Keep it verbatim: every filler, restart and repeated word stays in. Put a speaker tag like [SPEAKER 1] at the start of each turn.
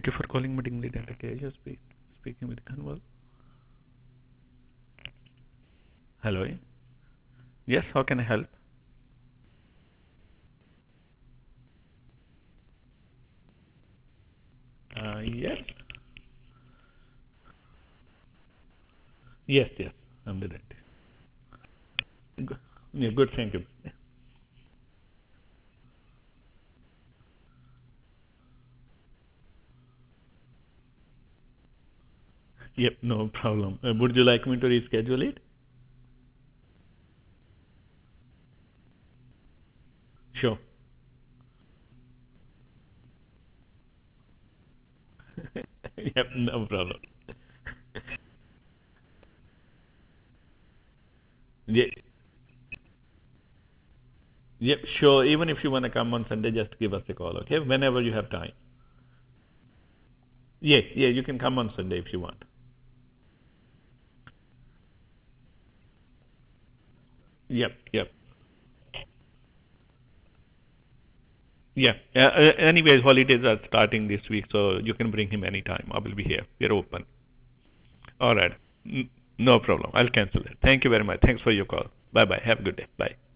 [SPEAKER 1] Thank you for calling Meeting Lead and Acacia. Speak, speaking with Kanwal. Hello. Yes, how can I help? Uh, yes. Yes, yes. I'm with it. Good. Yeah, good. Thank you. Yep, no problem. Uh, would you like me to reschedule it? Sure. Yep, no problem. Yeah, yep, sure. Even if you want to come on Sunday, just give us a call, okay? Whenever you have time. Yeah, yeah, you can come on Sunday if you want. Yep, yep. Yeah. Uh, uh, anyways, holidays are starting this week, so you can bring him anytime. I will be here. We're open. All right. N- no problem. I'll cancel it. Thank you very much. Thanks for your call. Bye bye. Have a good day. Bye.